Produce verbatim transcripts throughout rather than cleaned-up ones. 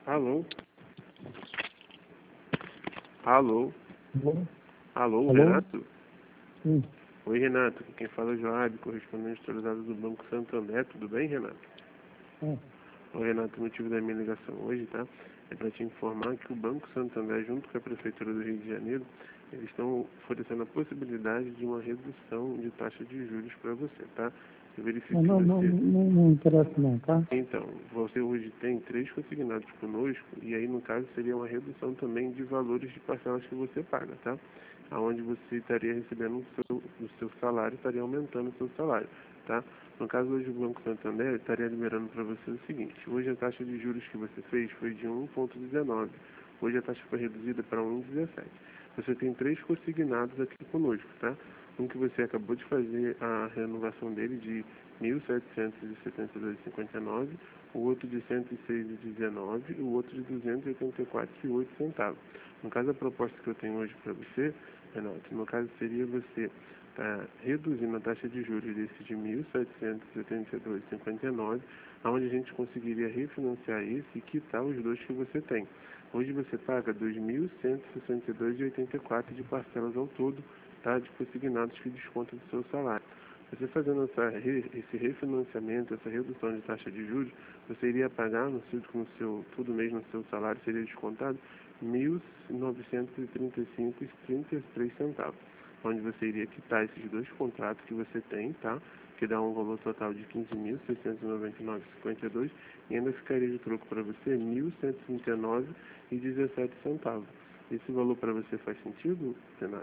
Alô? Alô? Alô? Alô, Alô? Renato? Sim. Oi, Renato. Quem fala é o Joab, correspondente atualizado do Banco Santander. Tudo bem, Renato? É. Oi, Renato. O motivo da minha ligação hoje, tá? É para te informar que o Banco Santander, junto com a Prefeitura do Rio de Janeiro, eles estão oferecendo a possibilidade de uma redução de taxa de juros para você, tá? Eu verifico Não, que não, não, você... não, não interessa não, tá? Então, você hoje tem três consignados conosco, e aí, no caso, seria uma redução também de valores de parcelas que você paga, tá? Aonde você estaria recebendo o seu, o seu salário, estaria aumentando o seu salário, tá? No caso, hoje o Banco Santander estaria liberando para você o seguinte: hoje a taxa de juros que você fez foi de um vírgula dezenove, hoje a taxa foi reduzida para um vírgula dezessete. Você tem três consignados aqui conosco, tá? Um que você acabou de fazer a renovação dele de mil setecentos e setenta e dois vírgula cinquenta e nove, o outro de cento e seis vírgula dezenove e o outro de duzentos e oitenta e quatro vírgula oito centavos. No caso, a proposta que eu tenho hoje para você, Renato, no caso seria você tá reduzindo a taxa de juros desse de mil setecentos e setenta e dois vírgula cinquenta e nove, onde a gente conseguiria refinanciar esse e quitar os dois que você tem. Hoje você paga dois mil cento e sessenta e dois vírgula oitenta e quatro de parcelas ao todo, tá, de consignados que descontam do seu salário. Você fazendo essa, esse refinanciamento, essa redução de taxa de juros, você iria pagar no seu, no seu, tudo mesmo no seu salário, seria descontado mil novecentos e trinta e cinco vírgula trinta e três centavos, onde você iria quitar esses dois contratos que você tem, tá? Que dá um valor total de quinze mil seiscentos e noventa e nove vírgula cinquenta e dois e ainda ficaria de troco para você mil cento e trinta e nove vírgula dezessete centavos. Esse valor para você faz sentido, Renato?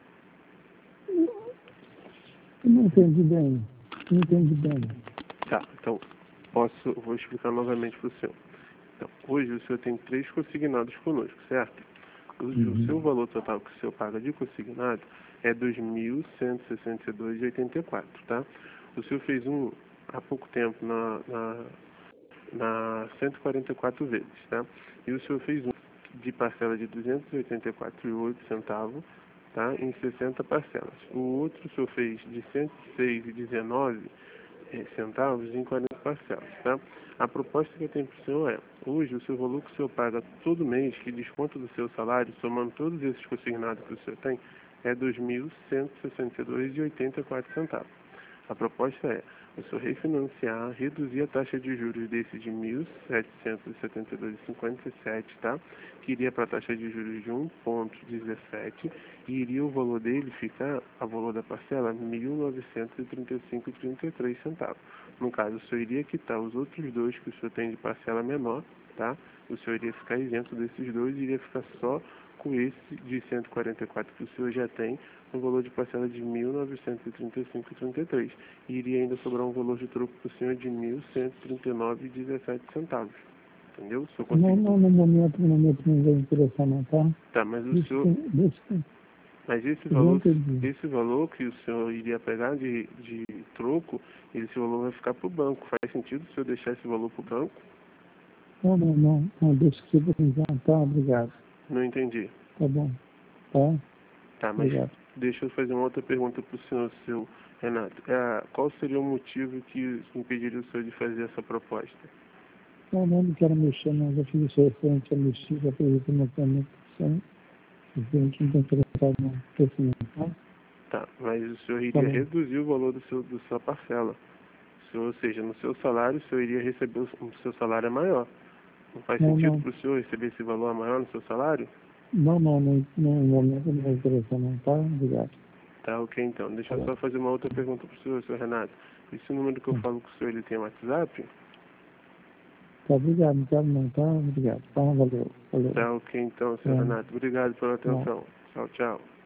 Eu não entendi bem. Não entendi bem. Tá, então posso, vou explicar novamente para o senhor. Então, hoje o senhor tem três consignados conosco, certo? O, o seu Uhum. valor total que o senhor paga de consignado é dois mil cento e sessenta e dois vírgula oitenta e quatro, tá? O senhor fez um há pouco tempo na, na, na cento e quarenta e quatro vezes, tá? E o senhor fez um de parcela de duzentos e oitenta e quatro vírgula oito centavos, tá? Em sessenta parcelas. O outro o senhor fez de cento e seis vírgula dezenove centavos em quarenta parcelas, tá? A proposta que eu tenho para o senhor é: hoje o seu valor que o senhor paga todo mês, que desconta do seu salário, somando todos esses consignados que o senhor tem, é dois mil cento e sessenta e dois vírgula oitenta e quatro centavos. A proposta é o senhor refinanciar, reduzir a taxa de juros desse de mil setecentos e setenta e dois vírgula cinquenta e sete, tá? Que iria para a taxa de juros de um vírgula dezessete e iria o valor dele ficar, a valor da parcela, mil novecentos e trinta e cinco vírgula trinta e três centavos. No caso, o senhor iria quitar os outros dois que o senhor tem de parcela menor, tá? O senhor iria ficar isento desses dois e iria ficar só com esse de cento e quarenta e quatro que o senhor já tem, um valor de parcela de mil novecentos e trinta e cinco vírgula trinta e três. E iria ainda sobrar um valor de troco para o senhor de mil cento e trinta e nove vírgula dezessete centavos. Entendeu? O senhor Não, conseguiu? não, no momento, no momento não vai interessar não, tá? Tá, mas o Deixa senhor... eu, deixa eu, Mas esse eu já valor, entendi. esse valor que o senhor iria pegar de, de troco, esse valor vai ficar para o banco. Faz sentido o senhor deixar esse valor para o banco? Não, não, não, não, deixa que eu vou já, tá? Obrigado. Não entendi. Tá bom, tá? Tá, mas Obrigado. deixa eu fazer uma outra pergunta para o senhor, seu Renato. É, qual seria o motivo que impediria o senhor de fazer essa proposta? Não, não, não quero mexer, não, já fiz isso referente a mexer, já fiz isso no planeta, a gente não tem interessado não, esqueci não, tá? Tá, mas o senhor Tá iria bom. reduzir o valor do seu, do sua parcela. O senhor, ou seja, no seu salário, o senhor iria receber, o o seu salário é maior. Não faz Não, sentido não, para o senhor receber esse valor maior no seu salário? não, não, não, não, no momento não vai interessar não, tá? Obrigado. Tá, ok, então. Deixa Tá eu bom. só fazer uma outra pergunta para o senhor, seu Renato. Esse número que eu Hum. falo com o senhor, ele tem WhatsApp? Tá, obrigado, não quero não, tá? Obrigado, tá? Valeu, valeu. Tá, ok, então, seu Tá, Renato. Obrigado pela tá. atenção. Tchau, tchau.